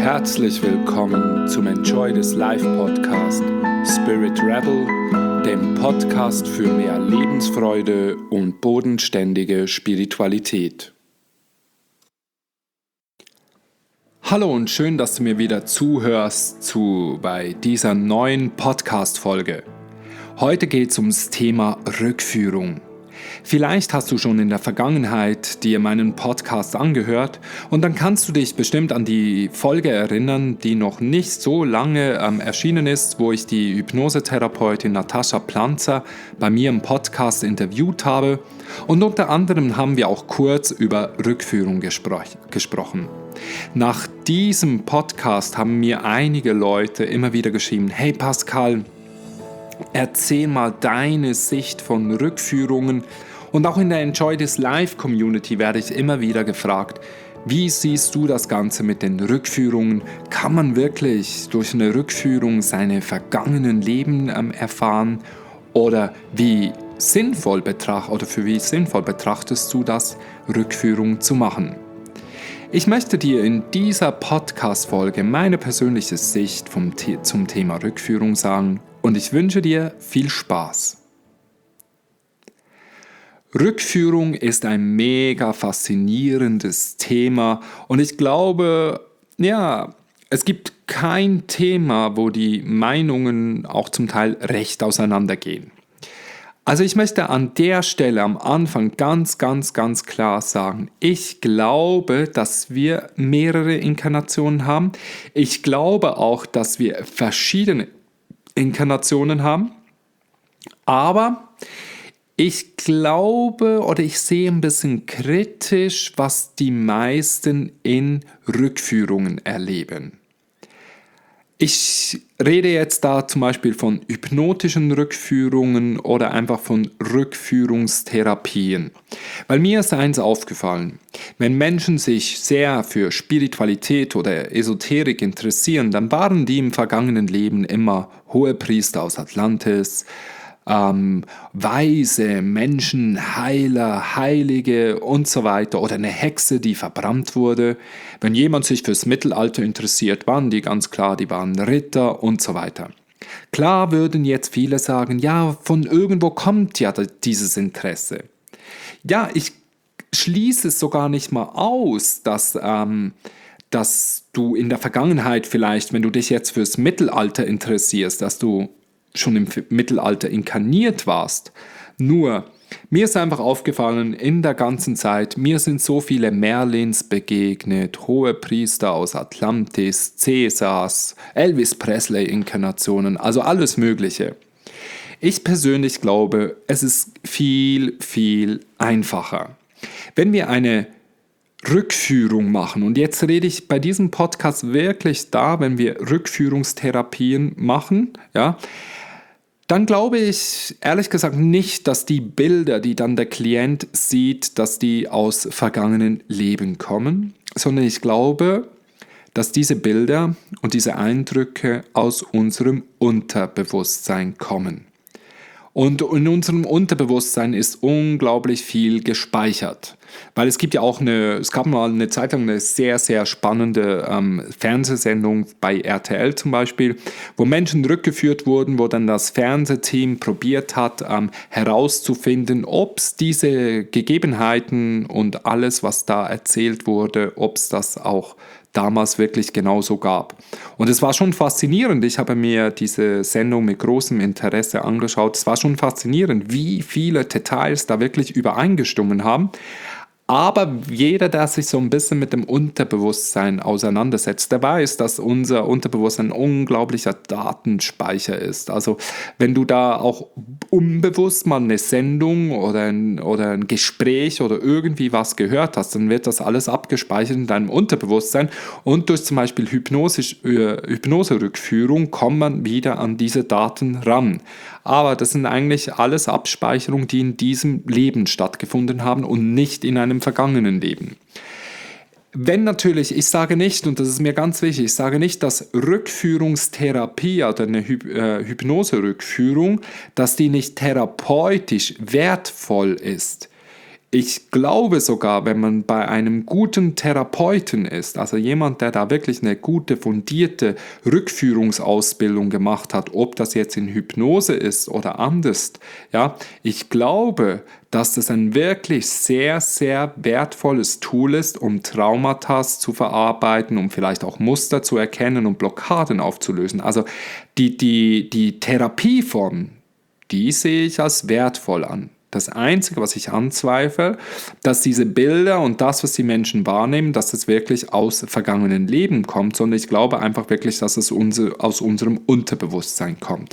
Herzlich willkommen zum Enjoy This Life Podcast Spirit Rebel, dem Podcast für mehr Lebensfreude und bodenständige Spiritualität. Hallo und schön, dass du mir wieder zuhörst bei dieser neuen Podcast-Folge. Heute geht es ums Thema Rückführung. Vielleicht hast du schon in der Vergangenheit dir meinen Podcast angehört und dann kannst du dich bestimmt an die Folge erinnern, die noch nicht so lange erschienen ist, wo ich die Hypnosetherapeutin Natascha Planzer bei mir im Podcast interviewt habe, und unter anderem haben wir auch kurz über Rückführung gesprochen. Nach diesem Podcast haben mir einige Leute immer wieder geschrieben: Hey Pascal, erzähl mal deine Sicht von Rückführungen. Und auch in der Enjoy This Life Community werde ich immer wieder gefragt: Wie siehst du das Ganze mit den Rückführungen? Kann man wirklich durch eine Rückführung seine vergangenen Leben erfahren? Oder für wie sinnvoll betrachtest du das, Rückführung zu machen? Ich möchte dir in dieser Podcast-Folge meine persönliche Sicht zum Thema Rückführung sagen und ich wünsche dir viel Spaß. Rückführung ist ein mega faszinierendes Thema und ich glaube, es gibt kein Thema, wo die Meinungen auch zum Teil recht auseinandergehen. Also ich möchte an der Stelle am Anfang ganz klar sagen: Ich glaube, dass wir mehrere Inkarnationen haben. Ich glaube auch, dass wir verschiedene Inkarnationen haben. Aber ich glaube oder ich sehe ein bisschen kritisch, was die meisten in Rückführungen erleben. Ich rede jetzt da zum Beispiel von hypnotischen Rückführungen oder einfach von Rückführungstherapien. Weil mir ist eins aufgefallen: Wenn Menschen sich sehr für Spiritualität oder Esoterik interessieren, dann waren die im vergangenen Leben immer Hohepriester aus Atlantis, Weise, Menschen, Heiler, Heilige und so weiter, oder eine Hexe, die verbrannt wurde. Wenn jemand sich fürs Mittelalter interessiert, waren die ganz klar, die waren Ritter und so weiter. Klar würden jetzt viele sagen: Ja, von irgendwo kommt ja dieses Interesse. Ja, ich schließe es sogar nicht mal aus, dass du in der Vergangenheit vielleicht, wenn du dich jetzt fürs Mittelalter interessierst, dass du schon im Mittelalter inkarniert warst. Nur, mir ist einfach aufgefallen, in der ganzen Zeit, mir sind so viele Merlins begegnet, Hohepriester aus Atlantis, Cäsars, Elvis Presley Inkarnationen, also alles Mögliche. Ich persönlich glaube, es ist viel einfacher. Wenn wir eine Rückführung machen, und jetzt rede ich bei diesem Podcast wirklich wenn wir Rückführungstherapien machen, dann glaube ich ehrlich gesagt nicht, dass die Bilder, die dann der Klient sieht, dass die aus vergangenen Leben kommen, sondern ich glaube, dass diese Bilder und diese Eindrücke aus unserem Unterbewusstsein kommen. Und in unserem Unterbewusstsein ist unglaublich viel gespeichert. Weil es gab mal eine Zeit lang eine sehr spannende Fernsehsendung bei RTL zum Beispiel, wo Menschen rückgeführt wurden, wo dann das Fernsehteam probiert hat, herauszufinden, ob es diese Gegebenheiten und alles, was da erzählt wurde, ob es das auch damals wirklich genauso gab. Und es war schon faszinierend. Ich habe mir diese Sendung mit großem Interesse angeschaut. Es war schon faszinierend, wie viele Details da wirklich übereingestimmt haben. Aber jeder, der sich so ein bisschen mit dem Unterbewusstsein auseinandersetzt, der weiß, dass unser Unterbewusstsein ein unglaublicher Datenspeicher ist. Also wenn du da auch unbewusst mal eine Sendung oder ein Gespräch oder irgendwie was gehört hast, dann wird das alles abgespeichert in deinem Unterbewusstsein, und durch zum Beispiel Hypnoserückführung kommt man wieder an diese Daten ran. Aber das sind eigentlich alles Abspeicherungen, die in diesem Leben stattgefunden haben und nicht in einem vergangenen Leben. Wenn natürlich, ich sage nicht, und das ist mir ganz wichtig, ich sage nicht, dass Rückführungstherapie oder eine Hypnoserückführung, dass die nicht therapeutisch wertvoll ist. Ich glaube sogar, wenn man bei einem guten Therapeuten ist, also jemand, der da wirklich eine gute, fundierte Rückführungsausbildung gemacht hat, ob das jetzt in Hypnose ist oder anders, ja, ich glaube, dass das ein wirklich sehr, sehr wertvolles Tool ist, um Traumata zu verarbeiten, um vielleicht auch Muster zu erkennen und Blockaden aufzulösen. Also die Therapieform, die sehe ich als wertvoll an. Das Einzige, was ich anzweifle, dass diese Bilder und das, was die Menschen wahrnehmen, dass es wirklich aus vergangenen Leben kommt, sondern ich glaube einfach wirklich, dass es aus unserem Unterbewusstsein kommt.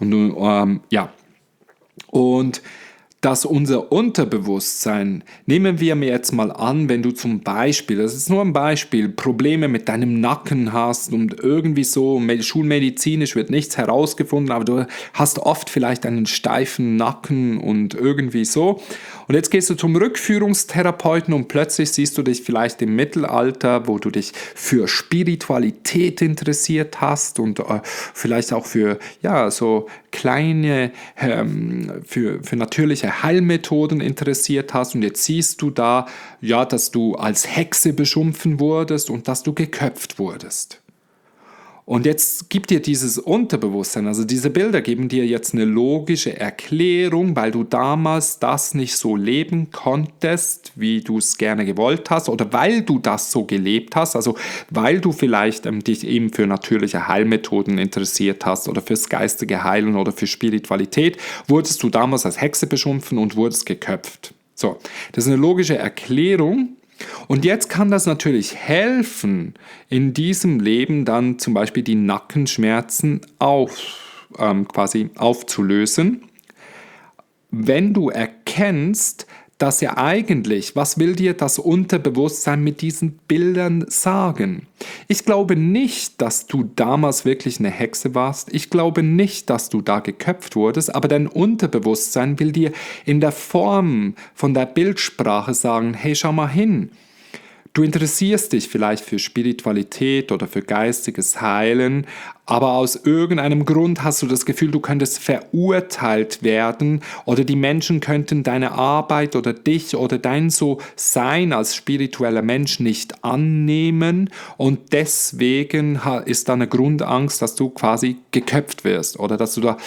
Und dass unser Unterbewusstsein, nehmen wir mir jetzt mal an, wenn du zum Beispiel, das ist nur ein Beispiel, Probleme mit deinem Nacken hast und irgendwie so, schulmedizinisch wird nichts herausgefunden, aber du hast oft vielleicht einen steifen Nacken und irgendwie so. Und jetzt gehst du zum Rückführungstherapeuten und plötzlich siehst du dich vielleicht im Mittelalter, wo du dich für Spiritualität interessiert hast und vielleicht auch für, ja, so kleine, für natürliche Heilmethoden interessiert hast und jetzt siehst du da, ja, dass du als Hexe beschimpfen wurdest und dass du geköpft wurdest. Und jetzt gibt dir dieses Unterbewusstsein, also diese Bilder geben dir jetzt eine logische Erklärung, weil du damals das nicht so leben konntest, wie du es gerne gewollt hast oder weil du das so gelebt hast, also weil du vielleicht dich eben für natürliche Heilmethoden interessiert hast oder fürs geistige Heilen oder für Spiritualität, wurdest du damals als Hexe beschimpfen und wurdest geköpft. So, das ist eine logische Erklärung. Und jetzt kann das natürlich helfen, in diesem Leben dann zum Beispiel die Nackenschmerzen quasi aufzulösen, wenn du erkennst, dass ja eigentlich, was will dir das Unterbewusstsein mit diesen Bildern sagen? Ich glaube nicht, dass du damals wirklich eine Hexe warst. Ich glaube nicht, dass du da geköpft wurdest, aber dein Unterbewusstsein will dir in der Form von der Bildsprache sagen, hey, schau mal hin. Du interessierst dich vielleicht für Spiritualität oder für geistiges Heilen, aber aus irgendeinem Grund hast du das Gefühl, du könntest verurteilt werden oder die Menschen könnten deine Arbeit oder dich oder dein So-Sein als spiritueller Mensch nicht annehmen und deswegen ist da eine Grundangst, dass du quasi geköpft wirst oder dass du da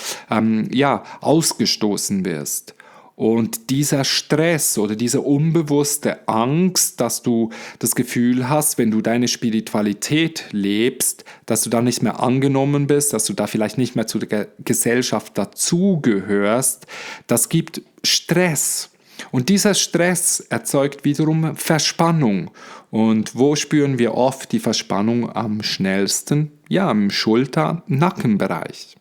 ausgestoßen wirst. Und dieser Stress oder diese unbewusste Angst, dass du das Gefühl hast, wenn du deine Spiritualität lebst, dass du da nicht mehr angenommen bist, dass du da vielleicht nicht mehr zu der Gesellschaft dazugehörst, das gibt Stress. Und dieser Stress erzeugt wiederum Verspannung. Und wo spüren wir oft die Verspannung am schnellsten? Ja, im Schulter-Nackenbereich.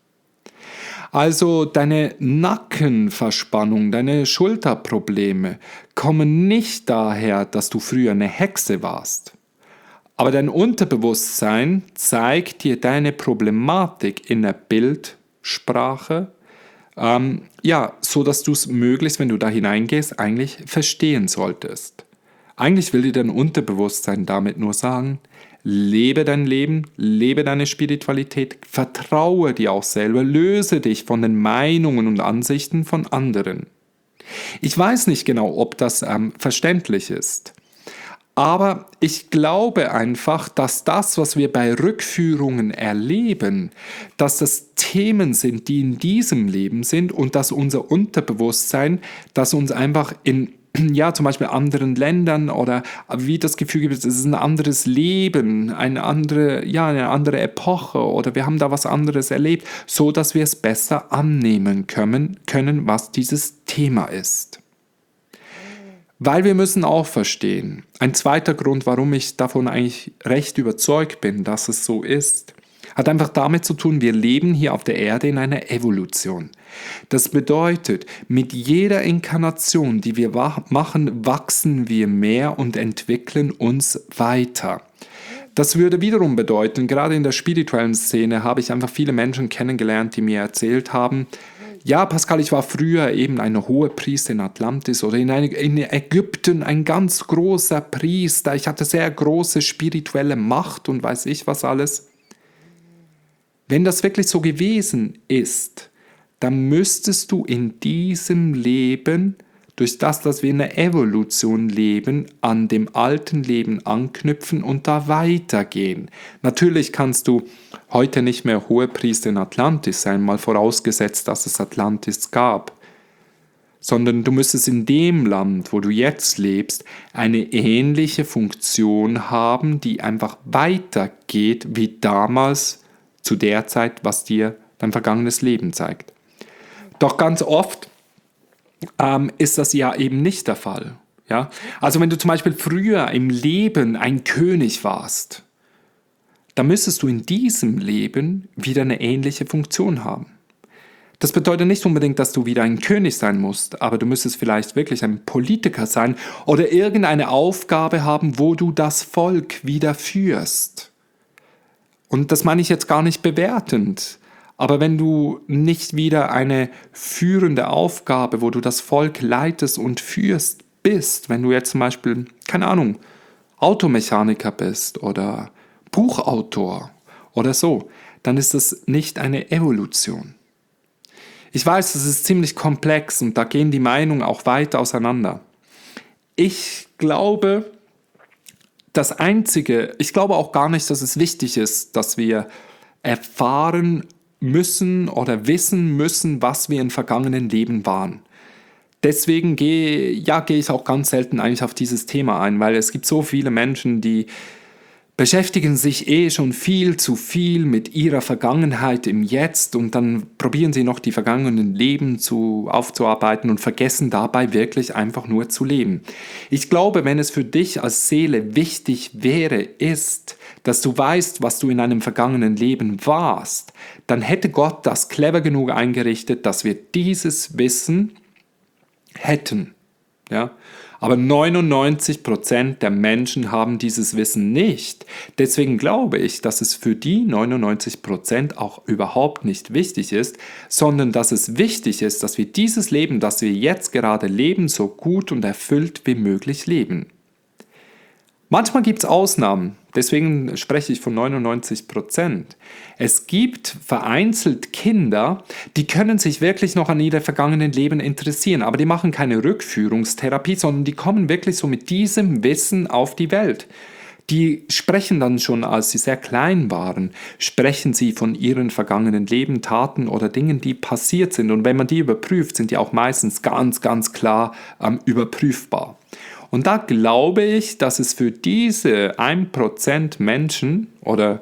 Also deine Nackenverspannung, deine Schulterprobleme kommen nicht daher, dass du früher eine Hexe warst. Aber dein Unterbewusstsein zeigt dir deine Problematik in der Bildsprache, so dass du es möglichst, wenn du da hineingehst, eigentlich verstehen solltest. Eigentlich will dir dein Unterbewusstsein damit nur sagen, lebe dein Leben, lebe deine Spiritualität, vertraue dir auch selber, löse dich von den Meinungen und Ansichten von anderen. Ich weiß nicht genau, ob das verständlich ist, aber ich glaube einfach, dass das, was wir bei Rückführungen erleben, dass das Themen sind, die in diesem Leben sind und dass unser Unterbewusstsein, das uns einfach in zum Beispiel anderen Ländern oder wie das Gefühl gibt, es ist ein anderes Leben, eine andere Epoche oder wir haben da was anderes erlebt, so dass wir es besser annehmen können, was dieses Thema ist. Weil wir müssen auch verstehen, ein zweiter Grund, warum ich davon eigentlich recht überzeugt bin, dass es so ist, hat einfach damit zu tun, wir leben hier auf der Erde in einer Evolution. Das bedeutet, mit jeder Inkarnation, die wir machen, wachsen wir mehr und entwickeln uns weiter. Das würde wiederum bedeuten, gerade in der spirituellen Szene habe ich einfach viele Menschen kennengelernt, die mir erzählt haben, ja, Pascal, ich war früher eben eine hohe Priester in Atlantis oder in Ägypten ein ganz großer Priester. Ich hatte sehr große spirituelle Macht und weiß ich was alles. Wenn das wirklich so gewesen ist, dann müsstest du in diesem Leben durch das, dass wir in der Evolution leben, an dem alten Leben anknüpfen und da weitergehen. Natürlich kannst du heute nicht mehr Hohepriester in Atlantis sein, mal vorausgesetzt, dass es Atlantis gab, sondern du müsstest in dem Land, wo du jetzt lebst, eine ähnliche Funktion haben, die einfach weitergeht wie damals zu der Zeit, was dir dein vergangenes Leben zeigt. Doch ganz oft ist das ja eben nicht der Fall. Ja? Also wenn du zum Beispiel früher im Leben ein König warst, dann müsstest du in diesem Leben wieder eine ähnliche Funktion haben. Das bedeutet nicht unbedingt, dass du wieder ein König sein musst, aber du müsstest vielleicht wirklich ein Politiker sein oder irgendeine Aufgabe haben, wo du das Volk wieder führst. Und das meine ich jetzt gar nicht bewertend, aber wenn du nicht wieder eine führende Aufgabe, wo du das Volk leitest und führst, bist, wenn du jetzt zum Beispiel, keine Ahnung, Automechaniker bist oder Buchautor oder so, dann ist das nicht eine Evolution. Ich weiß, das ist ziemlich komplex und da gehen die Meinungen auch weit auseinander. Ich glaube auch gar nicht, dass es wichtig ist, dass wir erfahren müssen oder wissen müssen, was wir in vergangenen Leben waren. Deswegen gehe ich auch ganz selten eigentlich auf dieses Thema ein, weil es gibt so viele Menschen, die beschäftigen sich schon viel zu viel mit ihrer Vergangenheit im Jetzt und dann probieren sie noch die vergangenen Leben aufzuarbeiten und vergessen dabei wirklich einfach nur zu leben. Ich glaube, wenn es für dich als Seele wichtig ist, dass du weißt, was du in einem vergangenen Leben warst, dann hätte Gott das clever genug eingerichtet, dass wir dieses Wissen hätten. Ja? Aber 99% der Menschen haben dieses Wissen nicht. Deswegen glaube ich, dass es für die 99% auch überhaupt nicht wichtig ist, sondern dass es wichtig ist, dass wir dieses Leben, das wir jetzt gerade leben, so gut und erfüllt wie möglich leben. Manchmal gibt es Ausnahmen, deswegen spreche ich von 99%. Es gibt vereinzelt Kinder, die können sich wirklich noch an ihre vergangenen Leben interessieren, aber die machen keine Rückführungstherapie, sondern die kommen wirklich so mit diesem Wissen auf die Welt. Die sprechen dann schon, als sie sehr klein waren, sprechen sie von ihren vergangenen Leben, Taten oder Dingen, die passiert sind. Und wenn man die überprüft, sind die auch meistens ganz, ganz klar überprüfbar. Und da glaube ich, dass es für diese 1% Menschen oder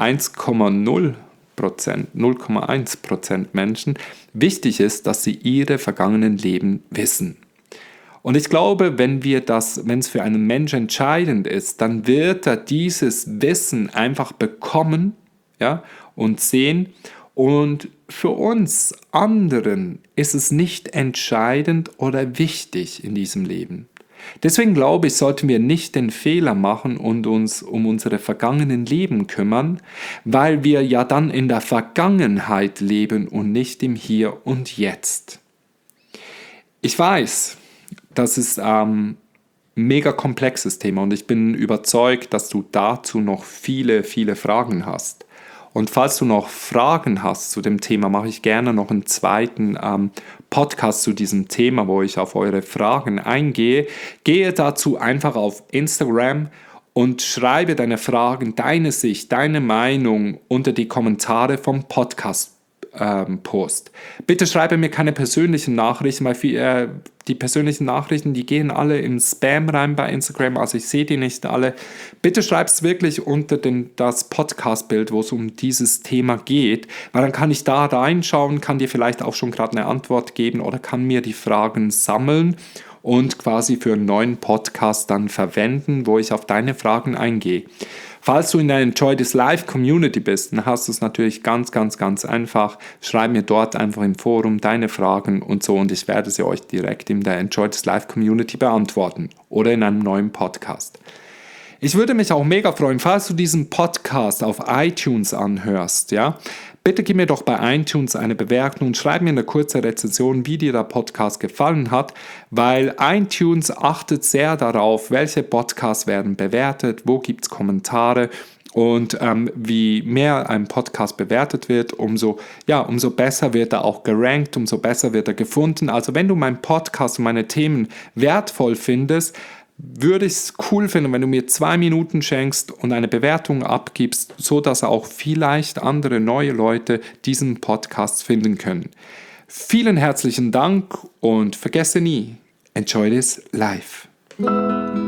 0,1% Menschen wichtig ist, dass sie ihre vergangenen Leben wissen. Und ich glaube, wenn es für einen Menschen entscheidend ist, dann wird er dieses Wissen einfach bekommen, ja, und sehen. Und für uns anderen ist es nicht entscheidend oder wichtig in diesem Leben. Deswegen glaube ich, sollten wir nicht den Fehler machen und uns um unsere vergangenen Leben kümmern, weil wir ja dann in der Vergangenheit leben und nicht im Hier und Jetzt. Ich weiß, das ist ein mega komplexes Thema und ich bin überzeugt, dass du dazu noch viele, viele Fragen hast. Und falls du noch Fragen hast zu dem Thema, mache ich gerne noch einen zweiten Podcast zu diesem Thema, wo ich auf eure Fragen eingehe. Gehe dazu einfach auf Instagram und schreibe deine Fragen, deine Sicht, deine Meinung unter die Kommentare vom Podcast Post. Bitte schreibe mir keine persönlichen Nachrichten, weil die persönlichen Nachrichten, die gehen alle im Spam rein bei Instagram, also ich sehe die nicht alle. Bitte schreib es wirklich unter das Podcast-Bild, wo es um dieses Thema geht, weil dann kann ich da reinschauen, kann dir vielleicht auch schon gerade eine Antwort geben oder kann mir die Fragen sammeln und quasi für einen neuen Podcast dann verwenden, wo ich auf deine Fragen eingehe. Falls du in der Enjoy This Life Community bist, dann hast du es natürlich ganz, ganz, ganz einfach. Schreib mir dort einfach im Forum deine Fragen und so und ich werde sie euch direkt in der Enjoy This Life Community beantworten oder in einem neuen Podcast. Ich würde mich auch mega freuen, falls du diesen Podcast auf iTunes anhörst, ja. bitte gib mir doch bei iTunes eine Bewertung und schreib mir eine kurze Rezension, wie dir der Podcast gefallen hat, weil iTunes achtet sehr darauf, welche Podcasts werden bewertet, wo gibt es Kommentare. Und wie mehr ein Podcast bewertet wird, umso besser wird er auch gerankt, umso besser wird er gefunden. Also wenn du meinen Podcast und meine Themen wertvoll findest, würde ich es cool finden, wenn du mir 2 Minuten schenkst und eine Bewertung abgibst, sodass auch vielleicht andere neue Leute diesen Podcast finden können. Vielen herzlichen Dank und vergesse nie, enjoy this life.